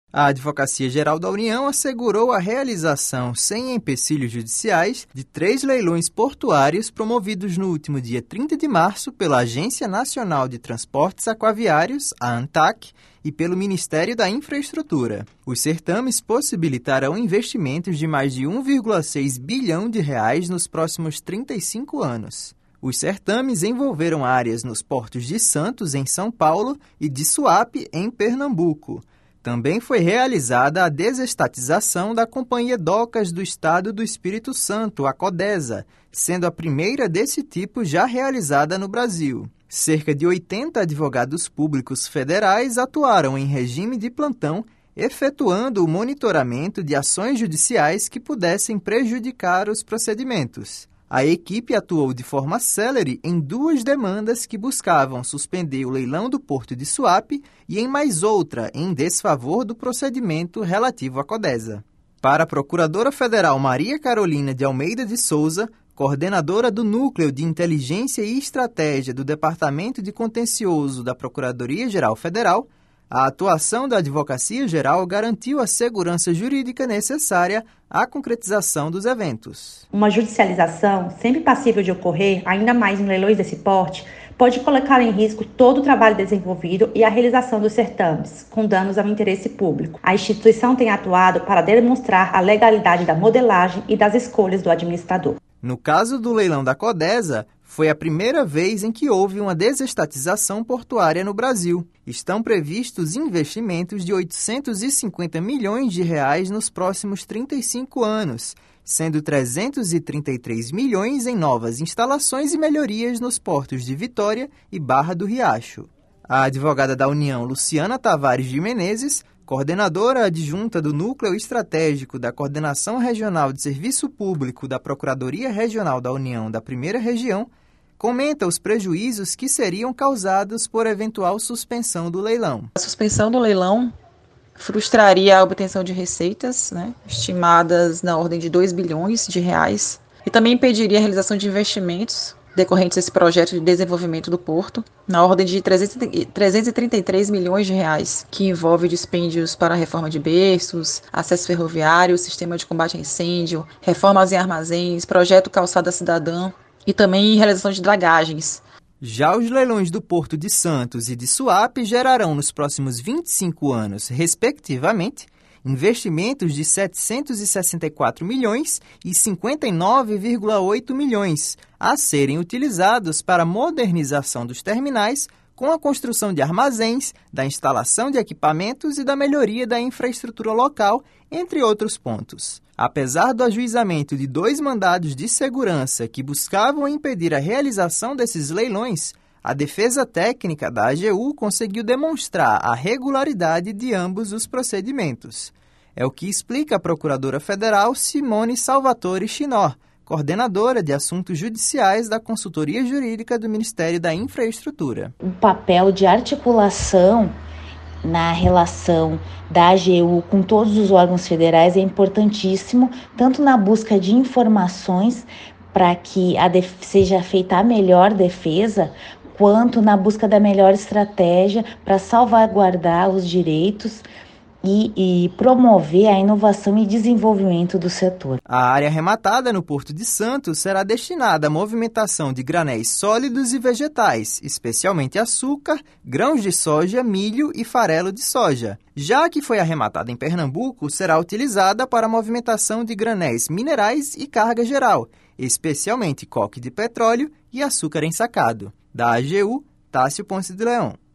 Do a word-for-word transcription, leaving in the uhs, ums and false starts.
A Advocacia Geral da União assegurou a realização, sem empecilhos judiciais, de três leilões portuários promovidos no último dia trinta de março pela Agência Nacional de Transportes Aquaviários, a ANTAQ, e pelo Ministério da Infraestrutura. Os certames possibilitarão investimentos de mais de um vírgula seis bilhão de reais nos próximos trinta e cinco anos. Os certames envolveram áreas nos portos de Santos, em São Paulo, e de Suape, em Pernambuco. Também foi realizada a desestatização da Companhia Docas do Estado do Espírito Santo, a Codesa, sendo a primeira desse tipo já realizada no Brasil. Cerca de oitenta advogados públicos federais atuaram em regime de plantão, efetuando o monitoramento de ações judiciais que pudessem prejudicar os procedimentos. A equipe atuou de forma célere em duas demandas que buscavam suspender o leilão do Porto de Suape e em mais outra, em desfavor do procedimento relativo à Codesa. Para a Procuradora Federal Maria Carolina de Almeida de Souza, coordenadora do Núcleo de Inteligência e Estratégia do Departamento de Contencioso da Procuradoria-Geral Federal, a atuação da Advocacia Geral garantiu a segurança jurídica necessária à concretização dos eventos. Uma judicialização, sempre passível de ocorrer, ainda mais em leilões desse porte, pode colocar em risco todo o trabalho desenvolvido e a realização dos certames, com danos ao interesse público. A instituição tem atuado para demonstrar a legalidade da modelagem e das escolhas do administrador. No caso do leilão da Codesa, foi a primeira vez em que houve uma desestatização portuária no Brasil. Estão previstos investimentos de oitocentos e cinquenta milhões de reais nos próximos trinta e cinco anos, sendo trezentos e trinta e três milhões em novas instalações e melhorias nos portos de Vitória e Barra do Riacho. A advogada da União, Luciana Tavares de Menezes, coordenadora adjunta do Núcleo Estratégico da Coordenação Regional de Serviço Público da Procuradoria Regional da União da Primeira Região, comenta os prejuízos que seriam causados por eventual suspensão do leilão. A suspensão do leilão frustraria a obtenção de receitas, né, estimadas na ordem de dois bilhões de reais, e também impediria a realização de investimentos decorrentes desse projeto de desenvolvimento do porto, na ordem de trezentos e trinta e três milhões de reais, que envolve dispêndios para a reforma de berços, acesso ferroviário, sistema de combate a incêndio, reformas em armazéns, projeto Calçada Cidadã e também realização de dragagens. Já os leilões do Porto de Santos e de Suape gerarão nos próximos vinte e cinco anos, respectivamente, investimentos de setecentos e sessenta e quatro milhões e cinquenta e nove vírgula oito milhões a serem utilizados para a modernização dos terminais com a construção de armazéns, da instalação de equipamentos e da melhoria da infraestrutura local, entre outros pontos. Apesar do ajuizamento de dois mandados de segurança que buscavam impedir a realização desses leilões, a defesa técnica da A G U conseguiu demonstrar a regularidade de ambos os procedimentos. É o que explica a Procuradora Federal Simone Salvatore Chinor, coordenadora de assuntos judiciais da Consultoria Jurídica do Ministério da Infraestrutura. O papel de articulação na relação da A G U com todos os órgãos federais é importantíssimo, tanto na busca de informações para que a def- seja feita a melhor defesa, quanto na busca da melhor estratégia para salvaguardar os direitos e, e promover a inovação e desenvolvimento do setor. A área arrematada no Porto de Santos será destinada à movimentação de granéis sólidos e vegetais, especialmente açúcar, grãos de soja, milho e farelo de soja. Já a que foi arrematada em Pernambuco será utilizada para a movimentação de granéis minerais e carga geral, especialmente coque de petróleo e açúcar ensacado. Da A G U, Tássio Ponce de Leão.